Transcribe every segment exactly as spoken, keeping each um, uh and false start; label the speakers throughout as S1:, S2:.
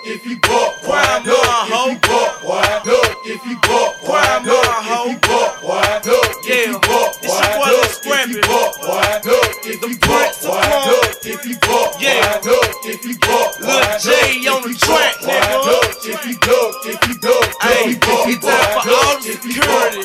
S1: if you buck, boy, duck, if you buck, boy, duck, if you buck, boy, duck, if you buck, boy, duck, if you buck, boy, duck, if you buck, boy, duck, if you buck, boy, duck, if you buck, boy, duck, if you buck,
S2: Lil J on the track, nigga.
S1: if you duck, if you duck,
S2: Hey, it's time for all the security.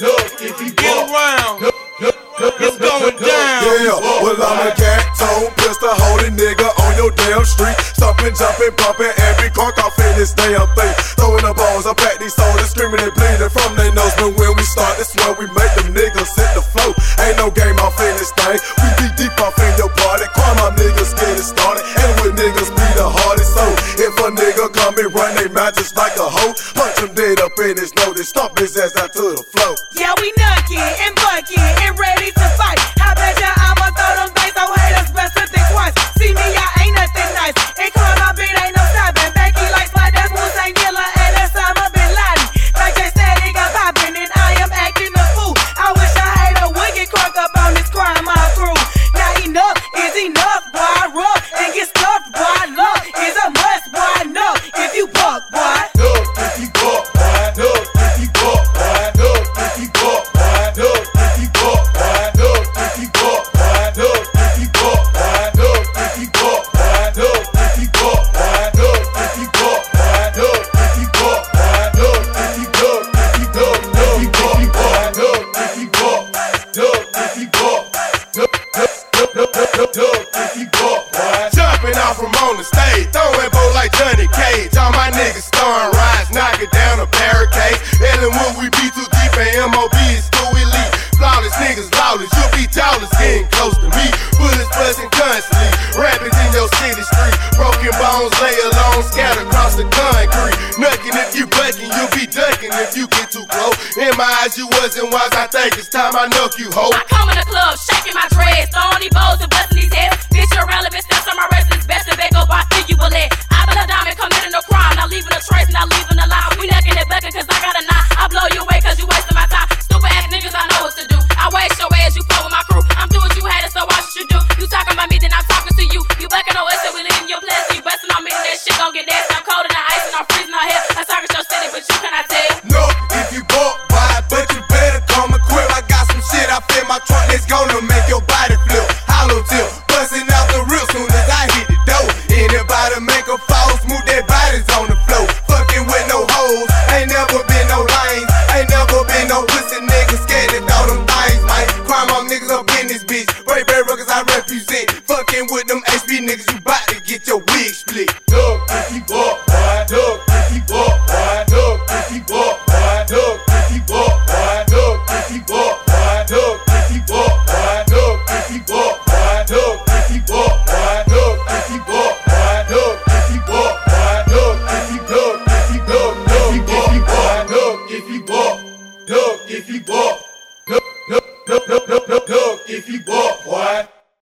S1: if you
S2: Get around. It's going down.
S3: Yeah, well I'm a cat tone pistol holding nigga on your damn street. Stomping, jumping, bumping, every crunk off in this damn thing. Throwing the balls up at these soldiers, screaming and bleeding from their nose. But when we start, this where we make them niggas hit the flow. Ain't no game off in this thing. We be deep off in your party. Crime my niggas get it started. And with niggas be the hardest. So if a nigga come and run they mouth just like a hoe, punch him dead up in his nose and stomp his ass out to the floor.
S4: Yeah, we knocking and bucking and ready to fight. I bet ya I'ma throw them dice, so haters best to think twice. See me, I ain't nothing nice. And call my beat ain't no stopping. Becky like slide, that's Hussein Gilla and that's Osama bin Laden. Like they said, it got poppin' and I am acting a fool. I wish a hater would get crunk up on this crime my crew. Now enough is enough, boy. I rub and get stuffed, boy. Love is a must, boy. No, if you buck, boy.
S1: Duck, if you buck, boy, duck, if you buck, boy, duck, if you buck, boy, duck, if you buck, boy, duck, if you buck, boy, duck, if you buck, boy, duck, if you buck, boy, duck, if you buck, boy, duck, if you buck, boy, duck, if you buck, boy, duck, if you duck, if you duck, if you buck, boy, duck, if you buck, duck, if you buck, duck, duck, duck, duck, duck, if you buck, boy.
S5: Jumping off from on the stage, throwing bow like Johnny Cage. All my niggas starring rides, knocking down a barricade. Ellen when we be too deep and M O B is too elite. Flawless niggas lawless, you'll be tallest, getting close to me. Bullets buzzing constantly, rapids in your city street. Broken bones lay alone, scattered across the concrete. Nucking if you bucking, you'll be ducking if you get too close. In my eyes you wasn't wise, I think it's time I knock you, ho.
S6: I come in the club, shaking my dreads, throwing these bows and busting these heads. Bitch, you're irrelevant, steps on my wrist, it's best to back up, I think you will let. I been a diamond, committing no crime, not leaving a trace, not leaving a lie. We necking it bucking cause I got a knot. I blow you away cause you wasting my time. Stupid ass niggas, I know what to do. I waste your ass, you fuck with my crew. I'm doing what you had, so watch what you do. You talking about me, then I'm talking to you. You bucking on us, so we leaving your place. You busting on me, then that shit gon' get nasty. I'm cold and I'm ice and I'm freezing on here. I'm talking your city, but you cannot tell.
S5: No, if you buck, boy, but you better come and quit. I got some shit I fit my trunk that's gonna make your body flip. Hollow tip, busting out the real soon as I hit the door. Anybody make a fall, smooth their bodies on the floor. Fucking with no hoes, ain't never been no lanes. Ain't never been no pussy niggas scared to throw them things, man. Crime on niggas up in this bitch. Brave Bear Ruggers I represent. Fucking with them H B niggas, you bout to get your wig split.
S1: Duck, if you buck, boy, duck, if you buck, boy, duck, if you buck, boy, duck, if you buck, boy, duck, if you buck, boy, duck, if you buck, boy, duck, if you buck, boy, duck, if you buck, boy, duck, if you buck, boy, duck, if you buck, boy, duck, if you duck, if you duck, if you buck, boy, duck, if you buck, duck, if you buck.